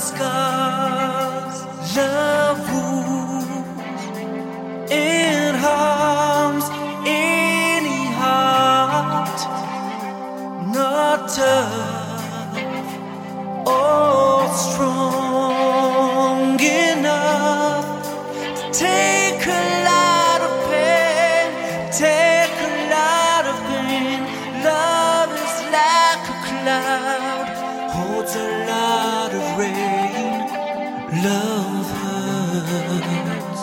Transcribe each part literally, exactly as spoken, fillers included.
scars, love wounds, it harms any heart not tough or strong enough to take a lot of pain, take a lot of pain. Love is like a cloud, holds a lot of rain. Love hurts.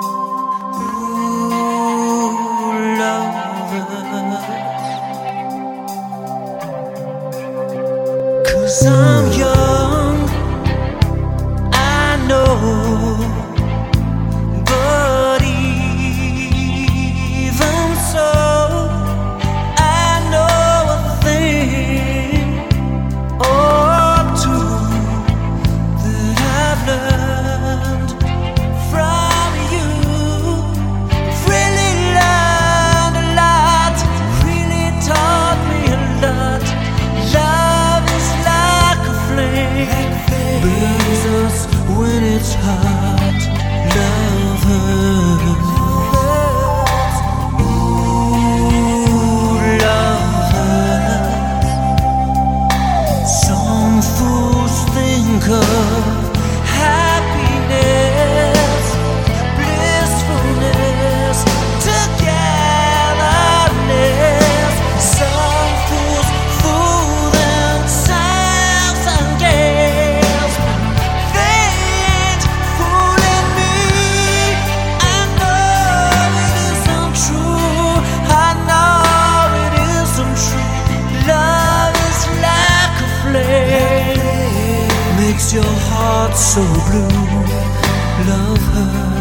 Ooh, love hurts. 'Cause I'm young, I know, but even so, I know a thing or two that I've learned from you. Really learned a lot, really taught me a lot. Love is like a flame, burns us when it's hot. Love hurts. Ooh, love hurts. Some fools think of happiness, blissfulness, togetherness. Some fools fool themselves and guess they ain't fooling me. I know it isn't true. I know it isn't true. Love is like a flame, makes your heart so blue. Love her.